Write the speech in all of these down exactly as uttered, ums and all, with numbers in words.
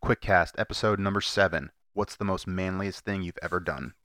Quickcast, episode number seven. What's the most manliest thing you've ever done?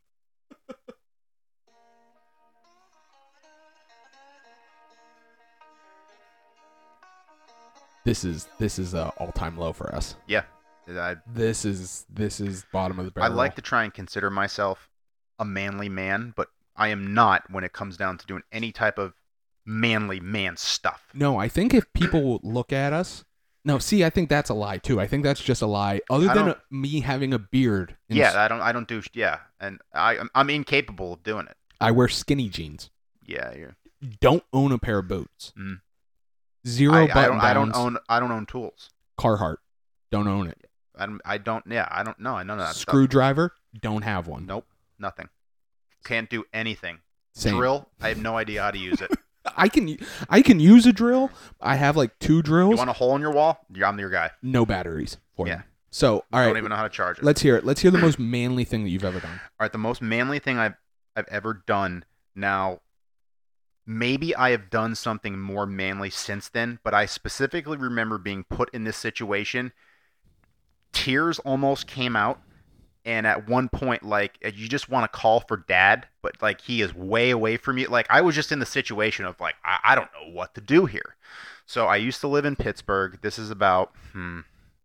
This is this is a all time low for us. Yeah, I, This is this is bottom of the I barrel. like to try and consider myself a manly man, but I am not when it comes down to doing any type of manly man stuff. No, I think if people look at us, no, see, I think that's a lie too. I think that's just a lie. Other I than don't- a, me having a beard, and Yeah, s- I don't. I don't do. Yeah, and I, I'm, I'm incapable of doing it. I wear skinny jeans. Yeah, you're, Don't own a pair of boots. Mm. Zero I, I button don't. I don't downs. own. I don't own tools. Carhartt. Don't own it. I don't. I don't. Yeah, I don't know. I know that stuff. Screwdriver. Don't have one. Nope. Nothing. Can't do anything. Same. Drill. I have no idea how to use it. I can I can use a drill. I have like two You drills. want a hole in your wall? Yeah, I'm your guy. No batteries for Yeah. them. So all I right, don't even know how to charge it. let's hear it. Let's hear the most manly thing that you've ever done. All right, the most manly thing I've I've ever done. Now, maybe I have done something more manly since then, but I specifically remember being put in this situation. Tears almost came out, and at one point, like, you just want to call for dad, but like he is way away from you. Like, I was just in the situation of like I, I don't know what to do here. So I used to live in Pittsburgh. This is about hmm,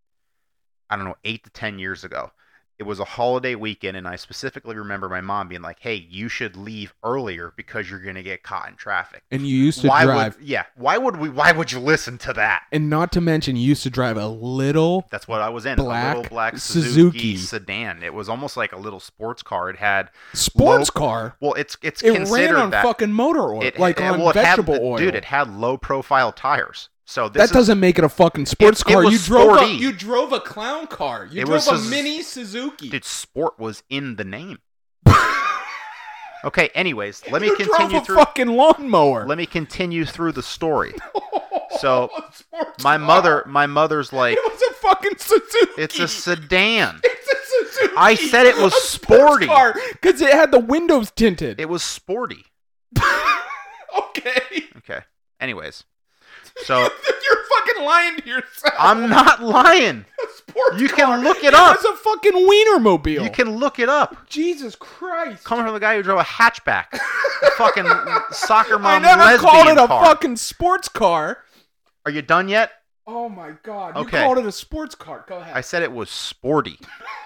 I don't know, eight to ten years ago. It was a holiday weekend, and I specifically remember my mom being like, "Hey, you should leave earlier because you're gonna get caught in traffic." And you used to why drive, would yeah? Why would we? Why would you listen to that? and not to mention, you used to drive a little. That's what I was in. Black a little black Suzuki. Suzuki, sedan. It was almost like a little sports car. It had Sports low- car. Well, it's it's It considered ran on that. fucking motor oil, It, like it- on well, it had- vegetable oil. Dude, it had low profile tires. So this that is, doesn't make it a fucking sports It- it car. was you drove a, sporty. you drove a clown car. You It drove was a Suz- mini Suzuki. Dude, sport was in the name. Okay. Anyways, let me you continue drove a through. fucking lawnmower. Let me continue through the story. So, A sports My car. mother, my mother's like, It was a fucking Suzuki. it's a sedan. It's a Suzuki. I said it was A sporty. because it had the windows tinted. It was sporty. Okay. Okay. Anyways, so You're fucking lying to yourself. I'm not lying. A sports You can car. look it up. It was a fucking Wienermobile. You can look it up. Jesus Christ. Coming from the guy who drove a hatchback, a fucking soccer I mom never lesbian called it a car. fucking sports car. Are you done yet? Oh my god. You Okay. called it a sports car. Go ahead. I said it was sporty.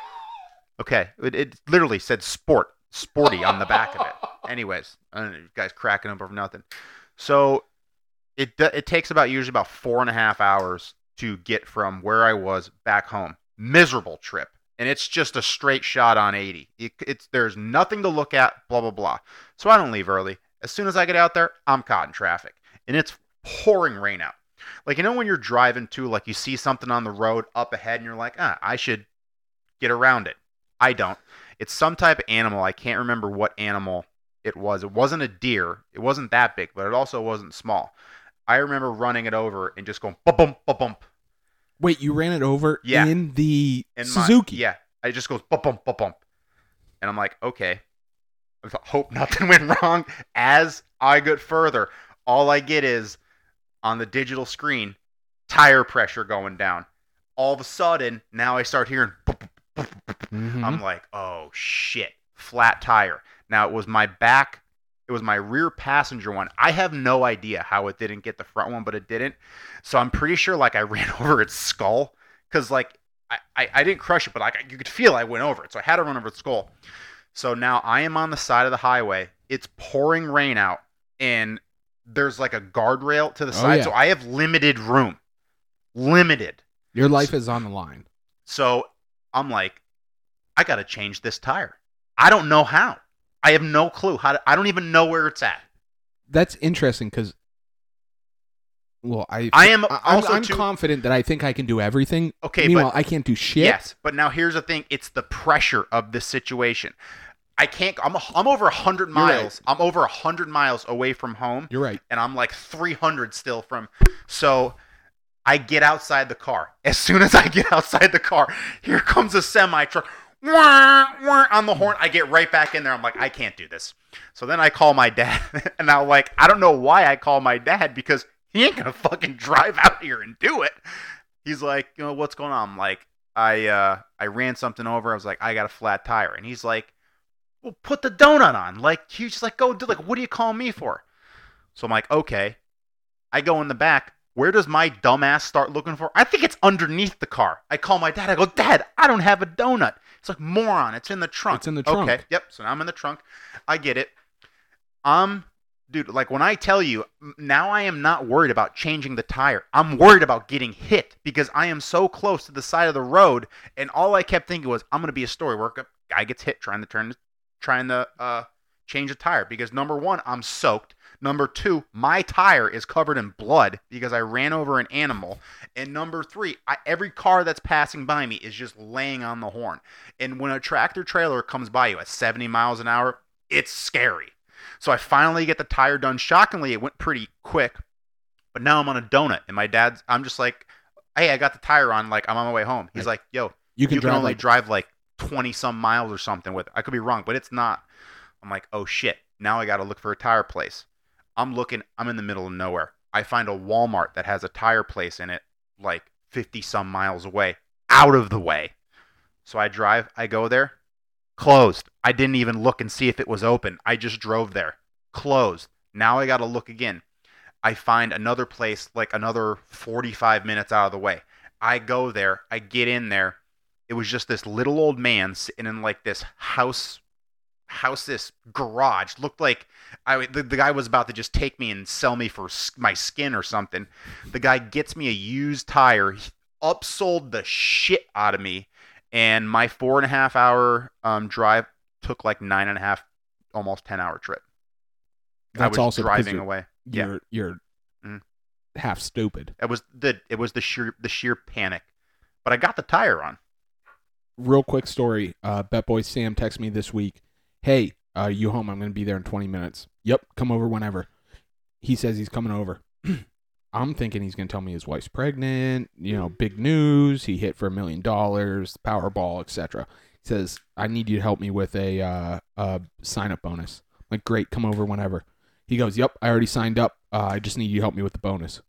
Okay, it, it literally said sport, sporty on the back of it. Anyways, I don't know, you guys cracking up over nothing. So it do- it takes about usually about four and a half hours to get from where I was back home. Miserable trip, and it's just a straight shot on eighty. It, it's there's nothing to look at. Blah blah blah. So I don't leave early. As soon as I get out there, I'm caught in traffic, and it's pouring rain out. Like, you know when you're driving to, like, you see something on the road up ahead, and you're like, ah, I should get around it. I don't. It's some type of animal. I can't remember what animal it was. It wasn't a deer. It wasn't that big, but it also wasn't small. I remember running it over and just going ba-bump, ba-bump. Wait, you ran it over Yeah. in the In my- Suzuki? yeah. It just goes ba-bump, ba-bump. And I'm like, okay. I thought- hope nothing went wrong. As I get further, all I get is, on the digital screen, tire pressure going down. All of a sudden, now I start hearing boop, boop, boop, boop, boop. Mhm. I'm like, oh shit, flat tire. Now it was my back, it was my rear passenger one. I have no idea how it didn't get the front one, but it didn't. So I'm pretty sure like I ran over its skull because like I, I, I didn't crush it, but like you could feel I went over it. So I had to run over its skull. So now I am on the side of the highway. It's pouring rain out, and there's like a guardrail to the Oh, side. yeah. So I have limited room. Limited. Your life is on the line. So I'm like, I got to change this tire. I don't know how. I have no clue how to, I don't even know where it's at. That's interesting because, well, I I am I- I'm, also I'm too- confident that I think I can do everything. Okay, Meanwhile, but I can't do shit. yes, but now here's the thing. It's the pressure of this situation. I can't, I'm, I'm over one hundred You're right. miles. I'm over one hundred miles away from home, You're right. and I'm like three hundred still from, so I get outside the car. As soon as I get outside the car, here comes a semi truck. Wah, wah, on the horn. I get right back in there. I'm like, I can't do this. So then I call my dad, and I'm like, I don't know why I call my dad because he ain't gonna fucking drive out here and do it. He's like, you know, what's going on? I'm like, I uh, I ran something over. I was like, I got a flat tire, and he's like, well, put the donut on. Like he's just like, go do like, what do you call me for? So I'm like, okay. I go in the back. Where does my dumbass start looking for? I think it's underneath the car. I call my dad. I go, Dad, I don't have a donut. It's like, moron, it's in the trunk. It's in the trunk. Okay, yep. So now I'm in the trunk. I get it. Um, dude, like when I tell you, now I am not worried about changing the tire. I'm worried about getting hit because I am so close to the side of the road, and all I kept thinking was, I'm gonna be a story where a guy gets hit trying to turn, trying to uh change a tire because number one, I'm soaked. Number two, my tire is covered in blood because I ran over an animal. And number three, I, every car that's passing by me is just laying on the horn. And when a tractor trailer comes by you at seventy miles an hour, it's scary. So I finally get the tire done. Shockingly, it went pretty quick. But now I'm on a donut. And my dad's, I'm just like, hey, I got the tire on. Like, I'm on my way home. He's like, yo, You can, you can drive only like, drive like twenty some miles or something with it. I could be wrong, but it's not. I'm like, oh shit. Now I got to look for a tire place. I'm looking, I'm in the middle of nowhere. I find a Walmart that has a tire place in it, like fifty some miles away, out of the way. So I drive, I go there, closed. I didn't even look and see if it was open. I just drove there, closed. Now I got to look again. I find another place, like another forty-five minutes out of the way. I go there, I get in there. It was just this little old man sitting in like this house, house, this garage. Looked like I, the, the guy was about to just take me and sell me for my skin or something. The guy gets me a used tire, he upsold the shit out of me, and my four and a half hour um, drive took like nine and a half, almost ten hour trip. That's I was also because driving you're- away. You're Yeah, you're Mhm. half stupid. it was the it was the sheer the sheer panic, but I got the tire on. Real quick story. Uh, Bet Boy Sam texted me this week. Hey, uh, you home? I'm going to be there in twenty minutes. Yep, come over whenever. He says he's coming over. I'm thinking he's going to tell me his wife's pregnant, you know, big news. He hit for a million dollars, Powerball, et cetera. He says, I need you to help me with a, uh, a sign-up bonus. I'm like, great, come over whenever. He goes, yep, I already signed up. Uh, I just need you to help me with the bonus.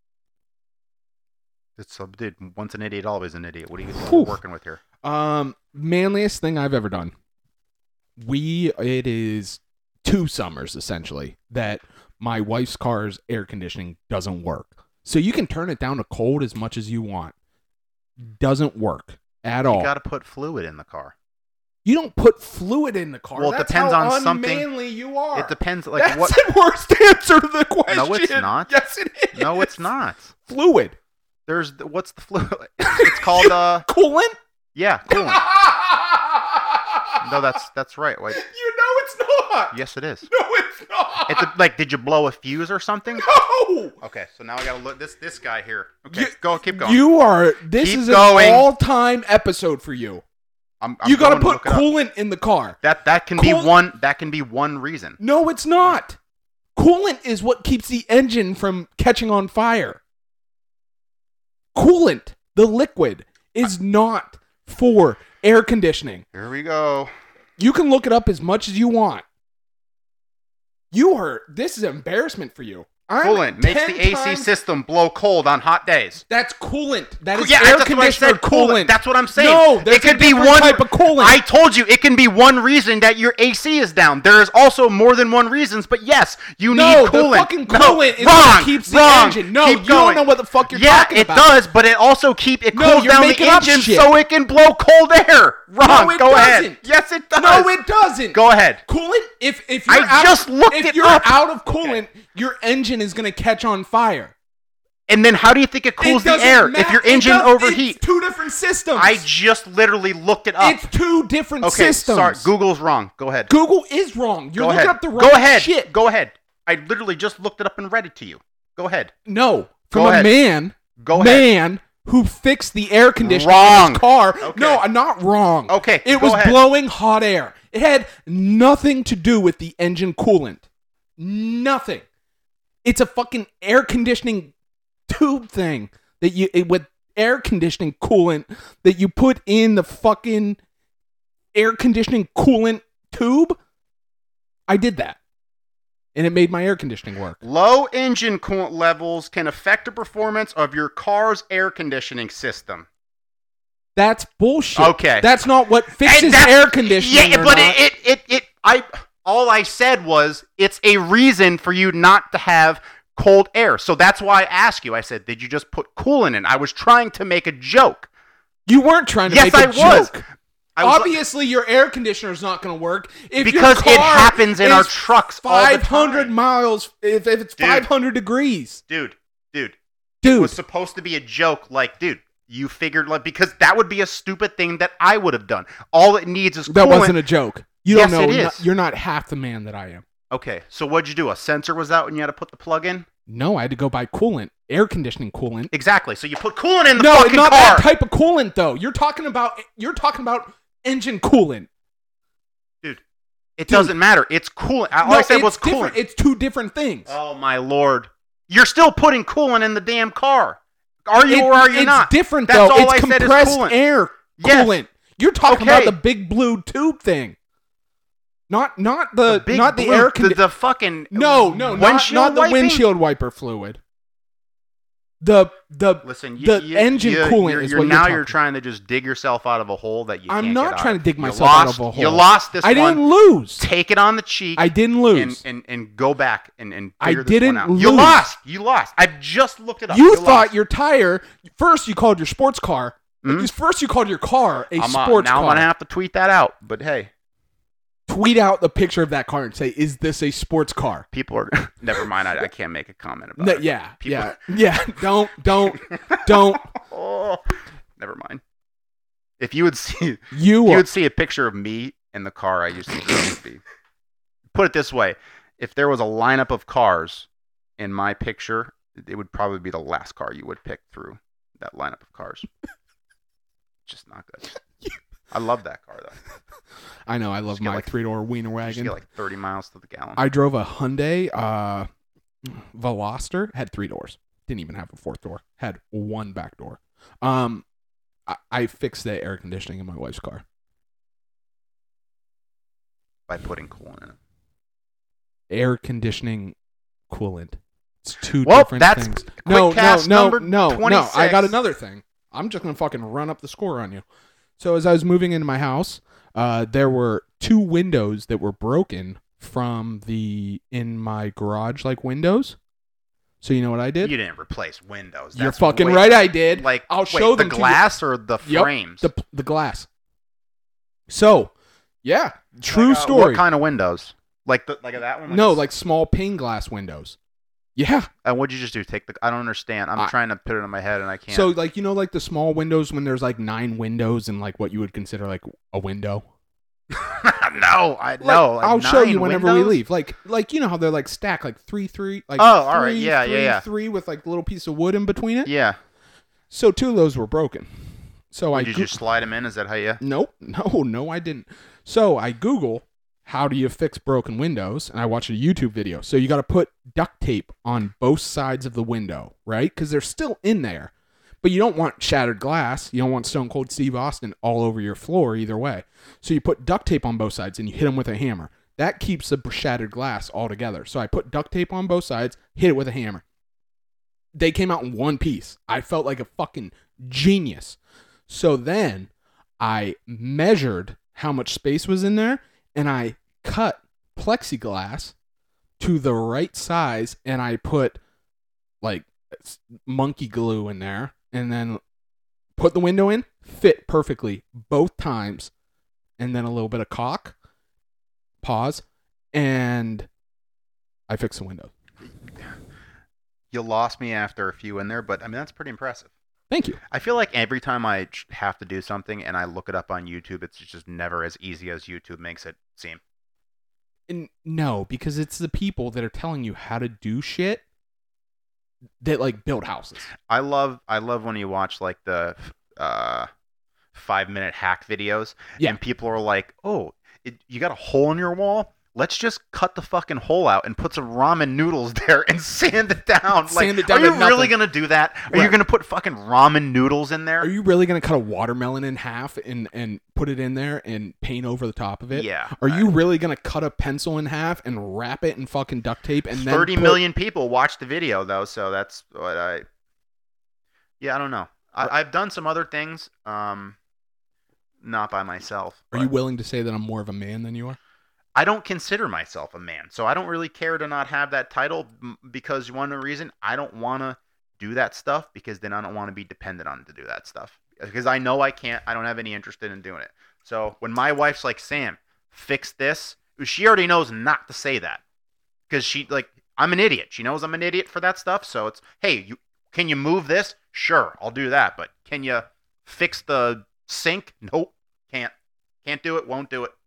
It's a dude. Once an idiot, always an idiot. What are you Whew. working with here? Um, manliest thing I've ever done. We, it is two summers essentially that my wife's car's air conditioning doesn't work. So you can turn it down to cold as much as you want. Doesn't work at all. You got to put fluid in the car. You don't put fluid in the car. Well, it That's depends how on something- unmanly you are. It depends. Like That's what? the worst answer to the question. No, it's not. Yes, it is. No, it's not. Fluid. There's the- what's the fluid? It's called uh. Coolant. Yeah, coolant. No, that's that's right. Wait, You know it's not. yes, it is. No, it's not. It's a, like, did you blow a fuse or something? No. Okay, so now I gotta look this this guy here. Okay, You- go keep going. You are. This Keep is going. an all-time episode for you. I'm, I'm You got to going put look it up. coolant in the car. That that can be Cool- one. That can be one reason. No, it's not. Coolant is what keeps the engine from catching on fire. Coolant, the liquid, is not for air conditioning. Here we go. You can look it up as much as you want. You are. This is an embarrassment for you. I'm Coolant makes ten the A C times- system blow cold on hot days. That's coolant. That is Yeah, air that's what I conditioner said, coolant. coolant. That's what I'm saying. No, there's it could a be different one type of coolant. I told you it can be one reason that your A C is down. There is also more than one reasons, but yes, you No, need the coolant. fucking No, coolant is wrong, what keeps the wrong. engine. No, Keep you going. don't know what the fuck you're yeah, talking it about. does, but it also keep it No, cools you're down the making up engine shit. so it can blow cold air. Wrong. No, it Go ahead. doesn't. Yes, it does. No, it doesn't. Go ahead. Coolant. If if you're I out, just looked if it you're up. out of coolant, your engine is gonna catch on fire. And then how do you think it cools It the doesn't air ma- if your it engine does- overheats? It's two different systems. I just literally looked it up. It's two different okay, systems. sorry. Google's wrong. Go ahead. Google is wrong. You're Go looking ahead. up the wrong Go ahead. shit. Go ahead. I literally just looked it up and read it to you. Go ahead. No, from Go a ahead. man. Go ahead. man who fixed the air conditioning Wrong. in his car. Okay. No, I'm not wrong. Okay, It go was ahead. blowing hot air. It had nothing to do with the engine coolant. Nothing. It's a fucking air conditioning tube thing that you it, with air conditioning coolant that you put in the fucking air conditioning coolant tube. I did that. And it made my air conditioning work. Low engine coolant levels can affect the performance of your car's air conditioning system. That's bullshit. Okay. That's not what fixes that's- air conditioning. Yeah, or but not. it, it, it, it, I, all I said was it's a reason for you not to have cold air. So that's why I asked you. I said, did you just put coolant in? I was trying to make a joke. You weren't trying to Yes, make a I was. joke. I was Obviously, your air conditioner is not going to work if because your it car happens in is our trucks all the five hundred time. miles. If, if it's Dude. five hundred degrees, Dude, dude, it dude. was supposed to be a joke. Like, dude, you figured like because that would be a stupid thing that I would have done. All it needs is That coolant. wasn't a joke. You Yes, don't know. it is. Not- you're not half the man that I am. Okay, so what'd you do? A sensor was out and you had to put the plug in? No, I had to go buy coolant, air conditioning coolant. Exactly. So you put coolant in the No, fucking not car. that type of coolant though. You're talking about you're talking about engine coolant. Dude, it Dude. doesn't matter. It's coolant. All No, I said it's was different. coolant. It's two different things. Oh my lord. You're still putting coolant in the damn car. Are you It- or are you it's not? different That's though. all It's I said is compressed coolant. air Yes. coolant. You're talking Okay. about the big blue tube thing. Not not the, big not the blue- air the, conditioner. the fucking No, no, not, windshield not the wiping? windshield wiper fluid. The the Listen, you, the you, engine you, coolant you're, is you're what now you're you're talking. trying to just dig yourself out of a hole that you I'm can't not get out trying of. to dig You myself lost, out of a hole. You lost this I one. didn't lose. Take it on the cheek. I didn't lose. And, and, and go back and, and I figure this didn't one out. You lose. lost. You lost. I just looked it up. you You thought lost. your tire. First, you called your sports car. Mhm. First, you called your car a I'm, uh, sports now car. I'm gonna have to tweet that out. But hey, Tweet out the picture of that car and say, "Is this a sports car?" people are. Never mind. I, I can't make a comment about No, it. yeah, People- yeah, yeah. Don't, don't, don't. Oh, never mind. If you would see, You, you are, would see a picture of me in the car I used to drove to be. Put it this way: if there was a lineup of cars in my picture, it would probably be the last car you would pick through that lineup of cars. Just not good. I love that car though. I know. I love Just get my like- three door wiener You just wagon. get like thirty miles to the gallon. I drove a Hyundai uh, Veloster. Had three doors. Didn't even have a fourth door. Had one back door. Um, I, I fixed the air conditioning in my wife's car. By putting coolant in it. Air conditioning coolant. It's two Well, different that's things. No, no, Quickcast no, number no, no. I twenty-six. got another thing. I'm just gonna fucking run up the score on you. So as I was moving into my house, uh, there were two windows that were broken from the in my garage, like windows. So you know what I did? You didn't replace windows. You're That's fucking way- right. I did. Like, I'll wait, show the them to you. glass or the Yep, frames. the the glass. So, yeah, true Like, uh, story. What kind of windows? Like the like that one? no, a- like small pane glass windows. Yeah. And what'd you just do? Take the? I don't understand. I'm I- trying to put it in my head and I can't. So like you know like the small windows when there's like nine windows and like what you would consider like a window. no, I Like, no. like I'll show you nine whenever windows? we leave. Like like you know how they're like stacked like three three like Oh, all right. three, Yeah, three, yeah, yeah. three with like a little piece of wood in between it. Yeah. So two of those were broken. So I Did you goo- just slide them in? Is that how you? Nope. No, no, I didn't. So I Google how do you fix broken windows, and I watch a YouTube video. So you got to put duct tape on both sides of the window, right? Because they're still in there. But you don't want shattered glass. You don't want Stone Cold Steve Austin all over your floor either way. So you put duct tape on both sides and you hit them with a hammer. That keeps the shattered glass all together. So I put duct tape on both sides, hit it with a hammer. They came out in one piece. I felt like a fucking genius. So then I measured how much space was in there and I cut plexiglass to the right size and I put like monkey glue in there and then put the window in, fit perfectly both times, and then a little bit of caulk, pause, and I fixed the window. You lost me after a few in there, but I mean that's pretty impressive. Thank you. I feel like every time I ch- have to do something and I look it up on YouTube, it's just never as easy as YouTube makes it seem. And no, because it's the people that are telling you how to do shit that like build houses. I love I love when you watch like the uh, five minute hack videos, Yeah. and people are like, "Oh, it, you got a hole in your wall? Let's just cut the fucking hole out and put some ramen noodles there and sand it down." Sand like, it down are you to really nothing. gonna do that? Are you Right. gonna put fucking ramen noodles in there? Are you really gonna cut a watermelon in half and and put it in there and paint over the top of it? Yeah. Are you really gonna cut a pencil in half and wrap it in fucking duct tape and then Thirty put- million people watched the video though, so that's what I. Yeah, I don't know. I, I've done some other things. Um, not by myself. Are you willing to say that I'm more of a man than you are? I don't consider myself a man, so I don't really care to not have that title because one reason I don't want to do that stuff because then I don't want to be dependent on to do that stuff because I know I can't. I don't have any interest in doing it. So when my wife's like, Sam, fix this, she already knows not to say that because she like I'm an idiot. She knows I'm an idiot for that stuff. So it's, hey, you can you move this? Sure, I'll do that. But can you fix the sink? Nope, can't. Can't do it. Won't do it.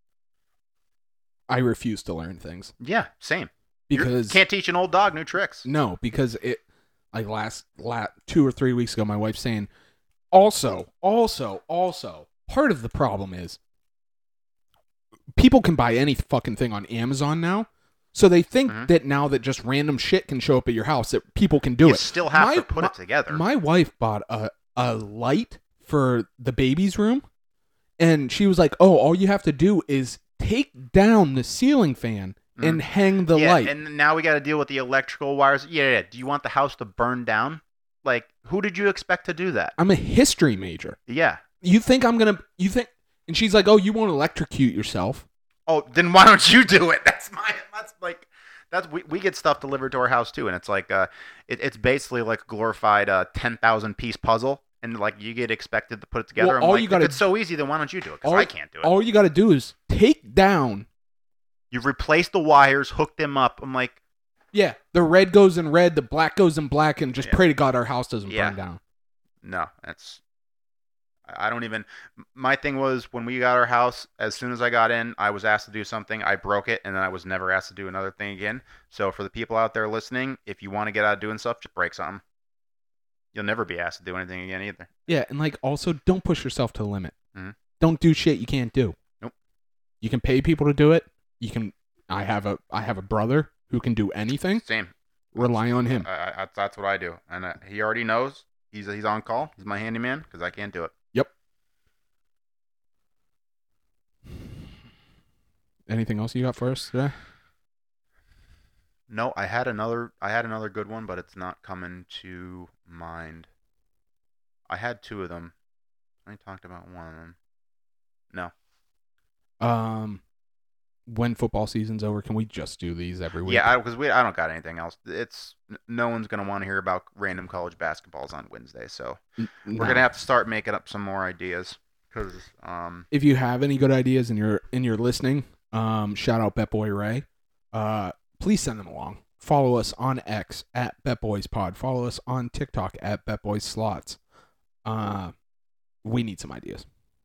I refuse to learn things. Yeah, same. Because you can't teach an old dog new tricks. No, because it like last, last two or three weeks ago, my wife's saying, also, also, also, part of the problem is people can buy any fucking thing on Amazon now. So they think mm-hmm. that now that just random shit can show up at your house, that people can do you it. You still have my, to put my, it together. My wife bought a, a light for the baby's room, and she was like, oh, all you have to do is take down the ceiling fan mm. and hang the yeah, light. And now we got to deal with the electrical wires. Yeah, yeah, do you want the house to burn down? Like, who did you expect to do that? I'm a history major. Yeah. You think I'm going to, you think, and she's like, oh, you won't electrocute yourself. Oh, then why don't you do it? That's my, that's like, that's, we, we get stuff delivered to our house too. And it's like, uh, it, it's basically like a glorified uh, ten thousand piece puzzle. And like you get expected to put it together. Well, I'm all like, you gotta, if it's so easy, then why don't you do it? Because I can't do it. All you got to do is take down. You replace the wires, hook them up. I'm like, yeah, the red goes in red, the black goes in black, and just yeah. pray to God our house doesn't yeah. burn down. No, that's. I don't even. My thing was when we got our house. As soon as I got in, I was asked to do something. I broke it, and then I was never asked to do another thing again. So for the people out there listening, if you want to get out of doing stuff, just break something. You'll never be asked to do anything again either. Yeah, and like also don't push yourself to the limit. Mm-hmm. Don't do shit you can't do. Nope. You can pay people to do it. You can. I have a I have a brother who can do anything. Same. Rely on him. I, I, that's what I do, and uh, he already knows. He's he's on call. He's my handyman because I can't do it. Yep. Anything else you got for us today? No, I had another. I had another good one, but it's not coming to mind. I had two of them. I talked about one of them. No. Um, when football season's over, can we just do these every week? Yeah, because we I don't got anything else. It's no one's gonna want to hear about random college basketballs on Wednesday, so no. we're gonna have to start making up some more ideas. Because um, if you have any good ideas and you're and you're listening, um, shout out BetBoy Ray. Uh. Please send them along. Follow us on X at BetBoysPod. Follow us on TikTok at BetBoysSlots. Uh, we need some ideas.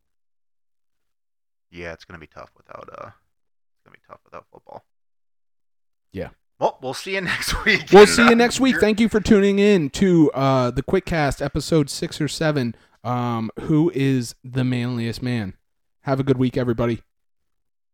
Yeah, it's gonna be tough without uh, it's gonna be tough without football. Yeah. Well, we'll see you next week. We'll see you next week. Thank you for tuning in to uh the Quickcast episode six or seven. Um, who is the manliest man? Have a good week, everybody.